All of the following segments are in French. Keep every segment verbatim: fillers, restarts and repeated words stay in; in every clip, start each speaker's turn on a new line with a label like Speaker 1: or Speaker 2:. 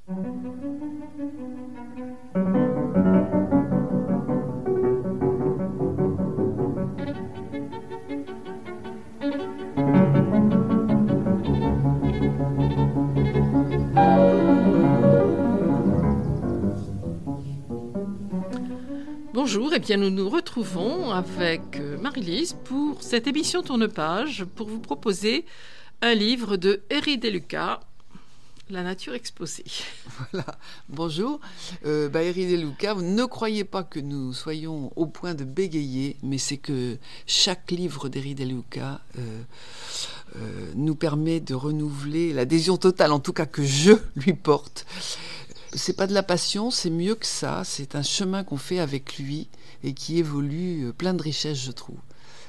Speaker 1: Bonjour, et bien nous nous retrouvons avec Marie-Lise pour cette émission Tourne-Page pour vous proposer un livre de Héry Deluca, La nature exposée.
Speaker 2: Voilà, bonjour. Euh, bah, Héry Deluca, ne croyez pas que nous soyons au point de bégayer, mais c'est que chaque livre d'Héry Deluca euh, euh, nous permet de renouveler l'adhésion totale, en tout cas que je lui porte. C'est pas de la passion, c'est mieux que ça. C'est un chemin qu'on fait avec lui et qui évolue plein de richesses, je trouve.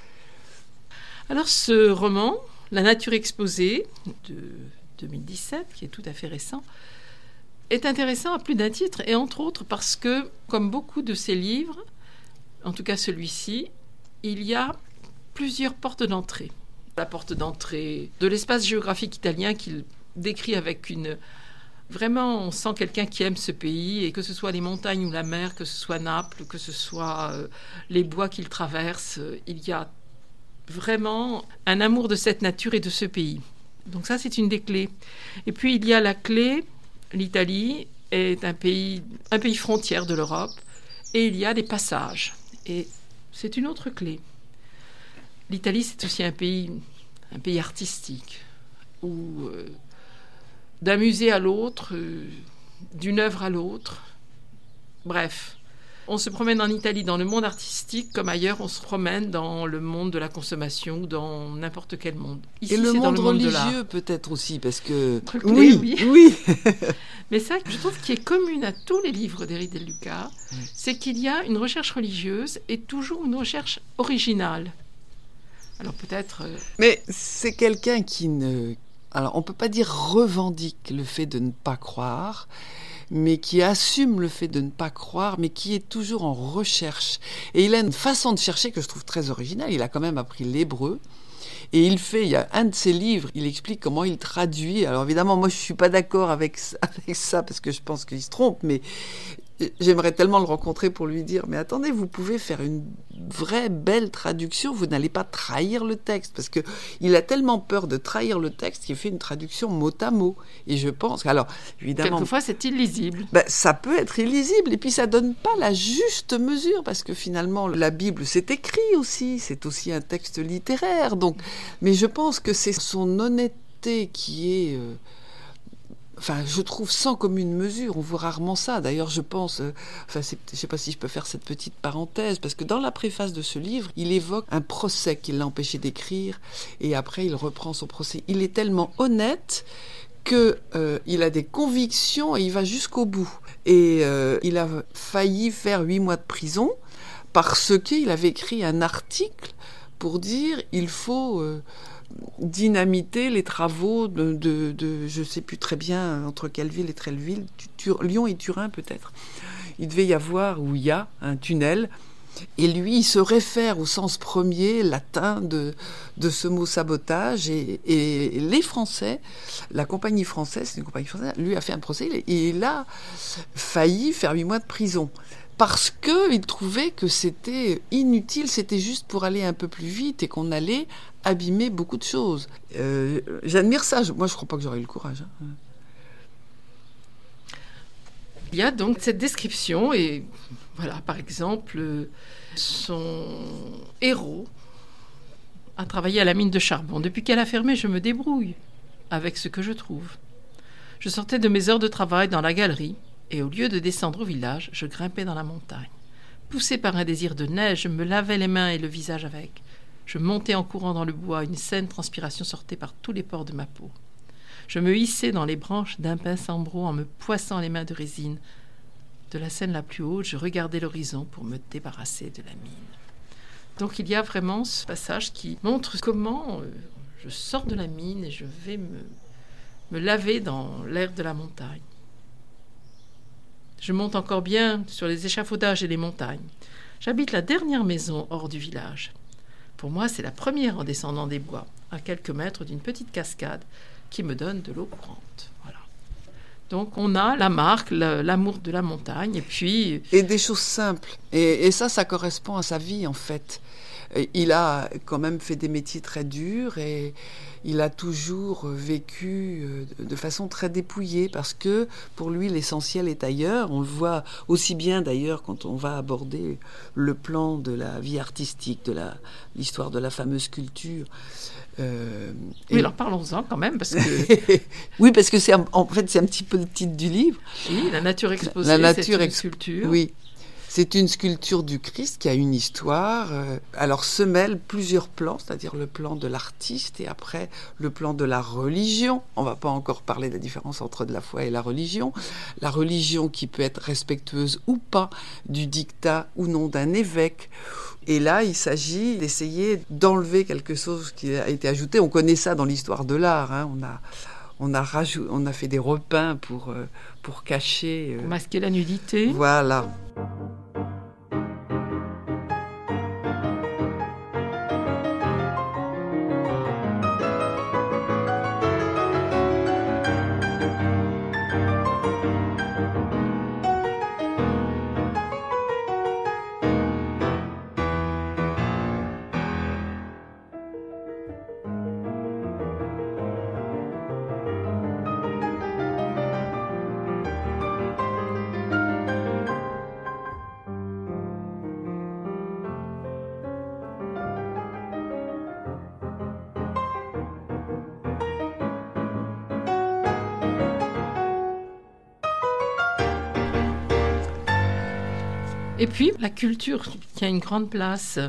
Speaker 1: Alors ce roman, La nature exposée, de deux mille dix-sept, qui est tout à fait récent, est intéressant à plus d'un titre, et entre autres parce que, comme beaucoup de ses livres, en tout cas celui-ci, il y a plusieurs portes d'entrée. La porte d'entrée de l'espace géographique italien qu'il décrit avec une... Vraiment, on sent quelqu'un qui aime ce pays, et que ce soit les montagnes ou la mer, que ce soit Naples, que ce soit euh, les bois qu'il traverse, euh, il y a vraiment un amour de cette nature et de ce pays. Donc ça, c'est une des clés. Et puis, il y a la clé, l'Italie est un pays, un pays frontière de l'Europe, et il y a des passages. Et c'est une autre clé. L'Italie, c'est aussi un pays, un pays artistique, où... Euh, d'un musée à l'autre, euh, d'une œuvre à l'autre. Bref, on se promène en Italie dans le monde artistique comme ailleurs on se promène dans le monde de la consommation ou dans n'importe quel monde. Ici,
Speaker 2: et le
Speaker 1: c'est
Speaker 2: monde,
Speaker 1: dans le monde
Speaker 2: religieux peut-être aussi, parce que...
Speaker 1: Clé,
Speaker 2: oui,
Speaker 1: oui.
Speaker 2: oui.
Speaker 1: Mais ça, je trouve qui est commune à tous les livres d'Héry Deluca, c'est qu'il y a une recherche religieuse et toujours une recherche originale. Alors peut-être... Euh...
Speaker 2: Mais c'est quelqu'un qui ne... Alors, on ne peut pas dire revendique le fait de ne pas croire, mais qui assume le fait de ne pas croire, mais qui est toujours en recherche. Et il a une façon de chercher que je trouve très originale. Il a quand même appris l'hébreu. Et il fait, il y a un de ses livres, il explique comment il traduit. Alors évidemment, moi je ne suis pas d'accord avec, avec ça, parce que je pense qu'il se trompe, mais j'aimerais tellement le rencontrer pour lui dire, mais attendez, vous pouvez faire une vraie belle traduction, vous n'allez pas trahir le texte, parce que il a tellement peur de trahir le texte qu'il fait une traduction mot à mot. Et je pense, alors évidemment,
Speaker 1: quelquefois c'est illisible.
Speaker 2: Ben, ça peut être illisible, et puis ça donne pas la juste mesure, parce que finalement la Bible c'est écrit aussi, c'est aussi un texte littéraire. Donc, mais je pense que c'est son honnêteté qui est euh, Enfin, je trouve sans commune mesure. On voit rarement ça. D'ailleurs, je pense... Euh, enfin, c'est, je ne sais pas si je peux faire cette petite parenthèse, parce que dans la préface de ce livre, il évoque un procès qui l'a empêché d'écrire, et après, il reprend son procès. Il est tellement honnête qu'il euh, a des convictions et il va jusqu'au bout. Et euh, il a failli faire huit mois de prison parce qu'il avait écrit un article pour dire il faut... Euh, dynamiter les travaux de, de, de je ne sais plus très bien entre quelle ville et quelle ville, Tur- Lyon et Turin peut-être. Il devait y avoir, ou il y a, un tunnel, et lui, il se réfère au sens premier latin de, de ce mot sabotage, et, et les Français, la compagnie française, c'est une compagnie française, lui a fait un procès, et il a failli faire huit mois de prison. Parce qu'il trouvait que c'était inutile, c'était juste pour aller un peu plus vite et qu'on allait abîmer beaucoup de choses. Euh, j'admire ça. Moi, je ne crois pas que j'aurais eu le courage. Hein.
Speaker 1: Il y a donc cette description, et voilà, par exemple, son héros a travaillé à la mine de charbon. Depuis qu'elle a fermé, je me débrouille avec ce que je trouve. Je sortais de mes heures de travail dans la galerie, et au lieu de descendre au village, je grimpais dans la montagne. Poussé par un désir de neige, je me lavais les mains et le visage avec. Je montais en courant dans le bois, une saine transpiration sortait par tous les pores de ma peau. Je me hissais dans les branches d'un pin sambro en me poissant les mains de résine. De la scène la plus haute, je regardais l'horizon pour me débarrasser de la mine. Donc il y a vraiment ce passage qui montre comment euh, je sors de la mine et je vais me, me laver dans l'air de la montagne. Je monte encore bien sur les échafaudages et les montagnes. J'habite la dernière maison hors du village. Pour moi, c'est la première en descendant des bois, à quelques mètres d'une petite cascade qui me donne de l'eau courante. Voilà. Donc on a la marque, le, l'amour de la montagne, et puis...
Speaker 2: Et des choses simples. Et, et ça, ça correspond à sa vie, en fait. Il a quand même fait des métiers très durs et il a toujours vécu de façon très dépouillée parce que pour lui l'essentiel est ailleurs. On le voit aussi bien d'ailleurs quand on va aborder le plan de la vie artistique, de la, l'histoire de la fameuse sculpture.
Speaker 1: Euh, oui, et... alors parlons-en quand même parce que...
Speaker 2: oui, parce que c'est un, en fait c'est un petit peu le titre du livre.
Speaker 1: Oui, la nature exposée,
Speaker 2: la nature
Speaker 1: c'est une
Speaker 2: ex...
Speaker 1: sculpture.
Speaker 2: Oui. C'est une sculpture du Christ qui a une histoire. Alors se mêlent plusieurs plans, c'est-à-dire le plan de l'artiste et après le plan de la religion. On ne va pas encore parler de la différence entre de la foi et la religion. La religion qui peut être respectueuse ou pas du dictat ou non d'un évêque. Et là, il s'agit d'essayer d'enlever quelque chose qui a été ajouté. On connaît ça dans l'histoire de l'art. Hein. On a... On a, rajou... on a fait des repeints pour, euh, pour cacher...
Speaker 1: Euh... Pour masquer la nudité.
Speaker 2: Voilà.
Speaker 1: Et puis, la culture qui a une grande place.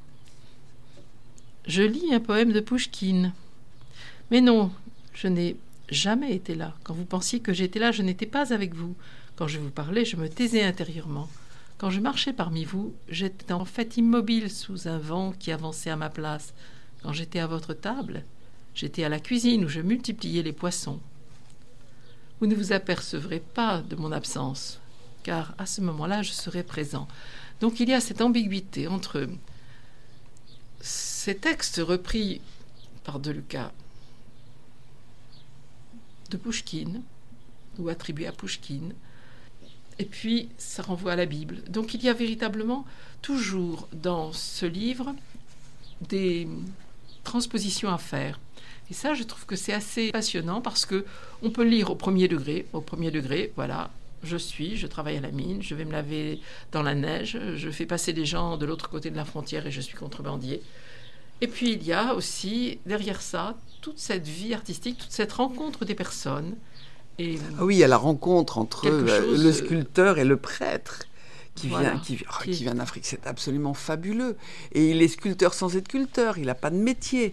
Speaker 1: Je lis un poème de Pouchkine. Mais non, je n'ai jamais été là. Quand vous pensiez que j'étais là, je n'étais pas avec vous. Quand je vous parlais, je me taisais intérieurement. Quand je marchais parmi vous, j'étais en fait immobile sous un vent qui avançait à ma place. Quand j'étais à votre table, j'étais à la cuisine où je multipliais les poissons. Vous ne vous apercevrez pas de mon absence, car à ce moment-là, je serai présent. Donc il y a cette ambiguïté entre ces textes repris par De Luca de Pouchkine, ou attribués à Pouchkine, et puis ça renvoie à la Bible. Donc il y a véritablement toujours dans ce livre des transpositions à faire. Et ça, je trouve que c'est assez passionnant parce que on peut lire au premier degré, au premier degré, voilà, je suis, je travaille à la mine, je vais me laver dans la neige, je fais passer des gens de l'autre côté de la frontière et je suis contrebandier. Et puis il y a aussi, derrière ça, toute cette vie artistique, toute cette rencontre des personnes. Et
Speaker 2: ah oui, il y a la rencontre entre
Speaker 1: chose,
Speaker 2: le sculpteur et le prêtre qui
Speaker 1: voilà,
Speaker 2: vient, qui, oh,
Speaker 1: qui...
Speaker 2: qui vient d'Afrique. C'est absolument fabuleux. Et il est sculpteur sans être sculpteur, il n'a pas de métier.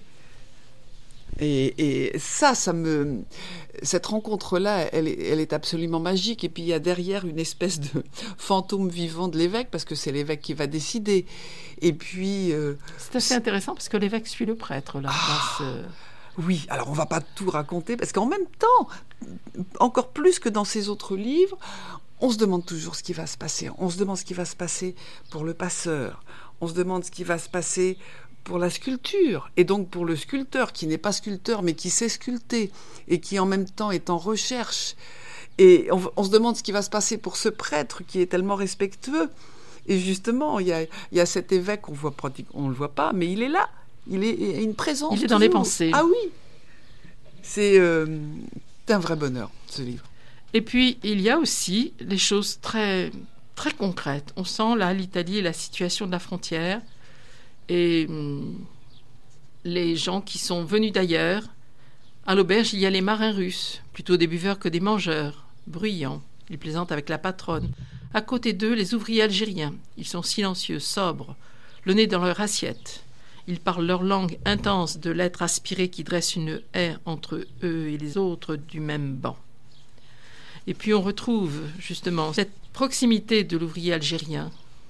Speaker 2: Et, et ça, ça me, cette rencontre-là, elle est, elle est absolument magique. Et puis il y a derrière une espèce de fantôme vivant de l'évêque, parce que c'est l'évêque qui va décider. Et puis, euh,
Speaker 1: c'est assez intéressant parce que l'évêque suit le prêtre là.
Speaker 2: Ah,
Speaker 1: dans ce...
Speaker 2: Oui, alors on va pas tout raconter, parce qu'en même temps, encore plus que dans ses autres livres, on se demande toujours ce qui va se passer. On se demande ce qui va se passer pour le passeur. On se demande ce qui va se passer pour la sculpture, et donc pour le sculpteur qui n'est pas sculpteur mais qui sait sculpter et qui en même temps est en recherche. Et on, on se demande ce qui va se passer pour ce prêtre qui est tellement respectueux. Et justement, il y a, il y a cet évêque, on voit pratiquement, on le voit pas, mais il est là. Il est il a une présence.
Speaker 1: Il est
Speaker 2: toujours
Speaker 1: dans les pensées.
Speaker 2: Ah oui, c'est euh, un vrai bonheur ce livre.
Speaker 1: Et puis il y a aussi les choses très très concrètes. On sent là l'Italie et la situation de la frontière. Et hum, les gens qui sont venus d'ailleurs. À l'auberge, il y a les marins russes, plutôt des buveurs que des mangeurs, bruyants. Ils plaisantent avec la patronne. À côté d'eux, les ouvriers algériens. Ils sont silencieux, sobres, le nez dans leur assiette. Ils parlent leur langue intense de l'être aspiré qui dresse une haie entre eux et les autres du même banc. Et puis on retrouve justement cette proximité de l'ouvrier algérien,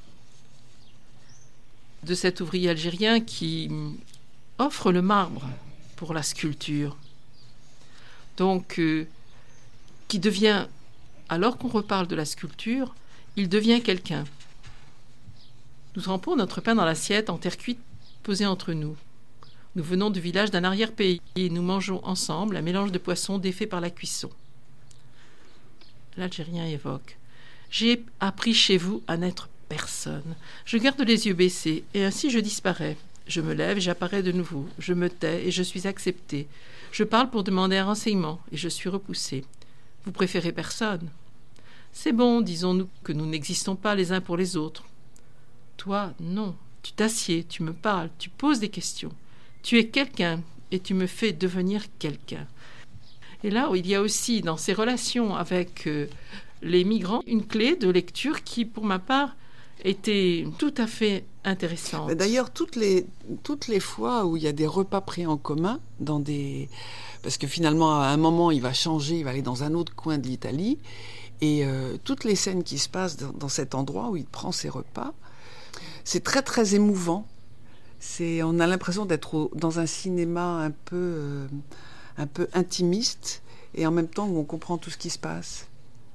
Speaker 1: de cet ouvrier algérien qui offre le marbre pour la sculpture. Donc, euh, qui devient, alors qu'on reparle de la sculpture, il devient quelqu'un. Nous trempons notre pain dans l'assiette en terre cuite posée entre nous. Nous venons du village d'un arrière-pays et nous mangeons ensemble un mélange de poissons défait par la cuisson. l'Algérien évoque. J'ai appris chez vous à n'être personne. Je garde les yeux baissés, et ainsi je disparais. Je me lève, j'apparais de nouveau. Je me tais, et je suis accepté. Je parle pour demander un renseignement, et je suis repoussé. Vous préférez personne. C'est bon, disons-nous, que nous n'existons pas les uns pour les autres. Toi, non. Tu t'assieds, tu me parles, tu poses des questions. Tu es quelqu'un, et tu me fais devenir quelqu'un. Et là, il y a aussi, dans ces relations avec euh, les migrants, une clé de lecture qui, pour ma part, était tout à fait intéressante.
Speaker 2: D'ailleurs, toutes les, toutes les fois où il y a des repas pris en commun, dans des... parce que finalement, à un moment, il va changer, il va aller dans un autre coin de l'Italie, et euh, toutes les scènes qui se passent dans, dans cet endroit où il prend ses repas, c'est très, très émouvant. C'est, on a l'impression d'être au, dans un cinéma un peu... Euh, un peu intimiste, et en même temps où on comprend tout ce qui se passe.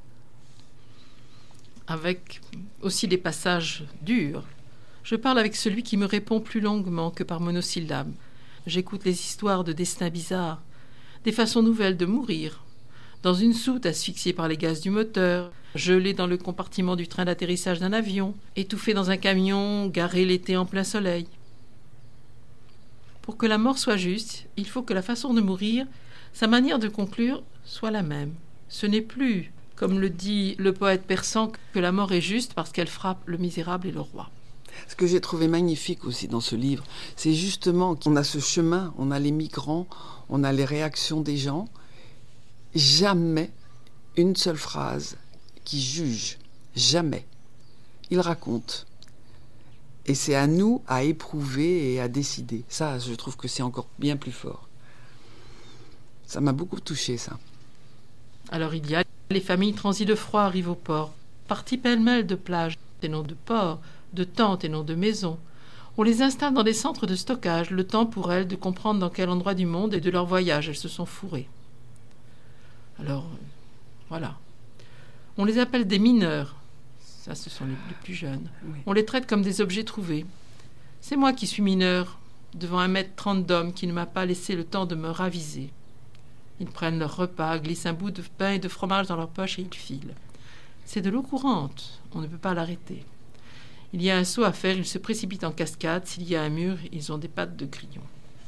Speaker 1: Avec aussi des passages durs. Je parle avec celui qui me répond plus longuement que par monosyllabes. J'écoute les histoires de destins bizarres, des façons nouvelles de mourir. Dans une soute asphyxiée par les gaz du moteur, gelé dans le compartiment du train d'atterrissage d'un avion, étouffé dans un camion, garé l'été en plein soleil. Pour que la mort soit juste, il faut que la façon de mourir, sa manière de conclure, soit la même. Ce n'est plus, comme le dit le poète persan, que la mort est juste parce qu'elle frappe le misérable et le roi.
Speaker 2: Ce que j'ai trouvé magnifique aussi dans ce livre, c'est justement qu'on a ce chemin, on a les migrants, on a les réactions des gens. Jamais une seule phrase qui juge. Jamais. Il raconte. Et c'est à nous à éprouver et à décider. Ça, je trouve que c'est encore bien plus fort. Ça m'a beaucoup touchée, ça.
Speaker 1: Alors il y a les familles transies de froid arrivent au port, parties pêle-mêle de plages et non de ports, de tentes et non de maisons. On les installe dans des centres de stockage, le temps pour elles de comprendre dans quel endroit du monde et de leur voyage elles se sont fourrées. Alors, voilà. On les appelle des mineurs. Ça, ce sont les, les plus jeunes. Oui. On les traite comme des objets trouvés. C'est moi qui suis mineur, devant un mètre trente d'homme qui ne m'a pas laissé le temps de me raviser. Ils prennent leur repas, glissent un bout de pain et de fromage dans leur poche et ils filent. C'est de l'eau courante, on ne peut pas l'arrêter. Il y a un saut à faire, ils se précipitent en cascade. S'il y a un mur, ils ont des pattes de grillon.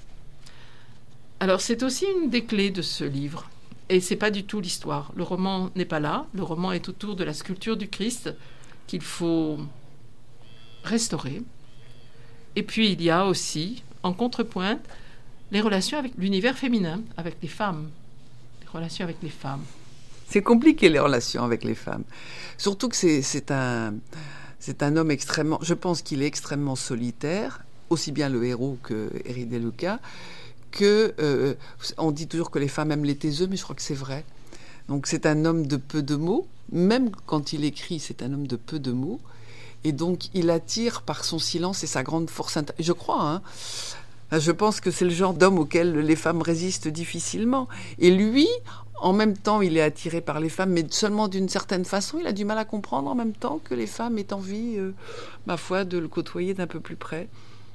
Speaker 1: Alors, c'est aussi une des clés de ce livre. Et c'est pas du tout l'histoire. Le roman n'est pas là. Le roman est autour de la sculpture du Christ qu'il faut restaurer. Et puis, il y a aussi, en contrepointe, les relations avec l'univers féminin, avec les femmes. Les relations avec les femmes.
Speaker 2: C'est compliqué, les relations avec les femmes. Surtout que c'est, c'est, un, c'est un homme extrêmement... Je pense qu'il est extrêmement solitaire, aussi bien le héros que Eri De Luca, que... Euh, on dit toujours que les femmes aiment les taiseux, mais je crois que c'est vrai. Donc c'est un homme de peu de mots. Même quand il écrit, c'est un homme de peu de mots. Et donc il attire par son silence et sa grande force intérieure. Je crois, hein. Je pense que c'est le genre d'homme auquel les femmes résistent difficilement. Et lui, en même temps, il est attiré par les femmes, mais seulement d'une certaine façon. Il a du mal à comprendre en même temps que les femmes aient envie, euh, ma foi, de le côtoyer d'un peu plus près.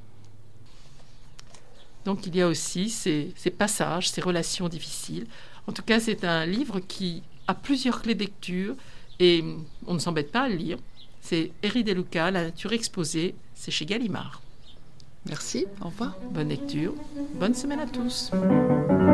Speaker 1: Donc il y a aussi ces, ces passages, ces relations difficiles. En tout cas, c'est un livre qui a plusieurs clés de lecture et on ne s'embête pas à le lire. C'est Eri De Luca, La nature exposée, c'est chez Gallimard.
Speaker 2: Merci, au revoir.
Speaker 1: Bonne lecture, bonne semaine à tous.